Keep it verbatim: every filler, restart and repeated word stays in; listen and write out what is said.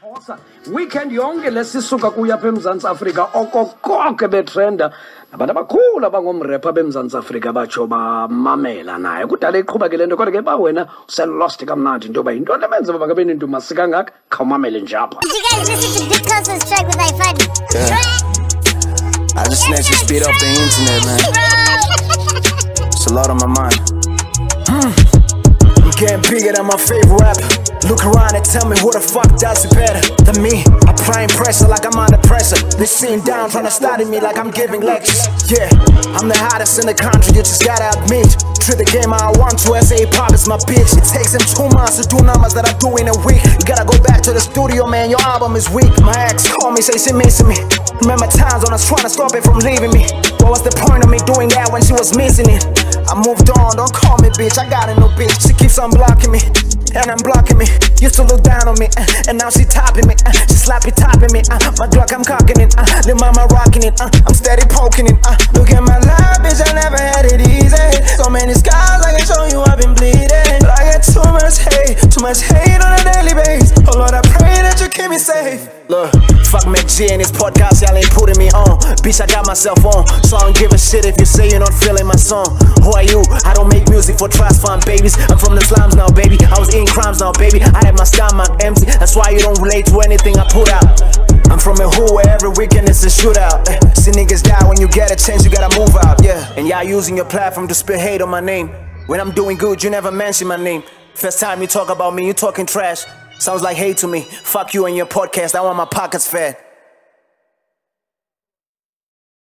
Weekend yonke lesisuka kuya apha eMzantsi Afrika okokonke betrenda nabantu abakhulu abangomrepha beMzantsi Afrika batsho bamamela naye kudala iqhuba ke lento kodwa ke ba wena uselost kamnandi into yoba yinto lemenze baba kabe ninto masikangaka khawumamele nje apha. Did you guys listen to Big Closer's track with iFunny? Yeah. I just snatched and speed up the internet, man. It's a lot on my mind. Hmm. I'm getting bigger than my favorite rapper. Look around and tell me who the fuck does it better than me. Applying pressure like I'm under pressure. They sitting down trying to study me like I'm giving lectures. Yeah, I'm the hottest in the country, you just gotta admit. Treat the game how I want to, S A pop is my bitch. It takes them two months to do numbers that I do in a week. You gotta go back to the studio, man, your album is weak. My ex called me, say she missing me. Remember times when I was trying to stop it from leaving me. What was the point of me doing that when she was missing it? I moved on, don't call me bitch, I got a new bitch. She keeps on blocking me, and I'm blocking me. Used to look down on me, uh, and now she topping me, uh, she slappy topping me, uh, my Glock I'm cocking it, uh, the mama rocking it, uh, I'm steady poking it, uh, look at my life, bitch, I never had it easy. So many scars, I can show you I've been bleeding. But I get too much hate, too much hate on a daily basis. Oh Lord, I pray that you keep me safe. Look, fuck Mac G and his podcast, y'all ain't putting me on. Bitch, I got myself on, so I don't give a shit if you say you're not feeling my song. Who are you? I don't make music for trust fund babies. I'm from the slums now, baby. I was eating crimes now, baby. I had my stomach empty, that's why you don't relate to anything I put out. I'm from a hood where every weekend it's a shootout. See niggas die when you get a chance, you gotta move out, yeah. And y'all using your platform to spit hate on my name. When I'm doing good, you never mention my name. First time you talk about me, you talking trash. Sounds like hate to me. Fuck you and your podcast, I want my pockets fat.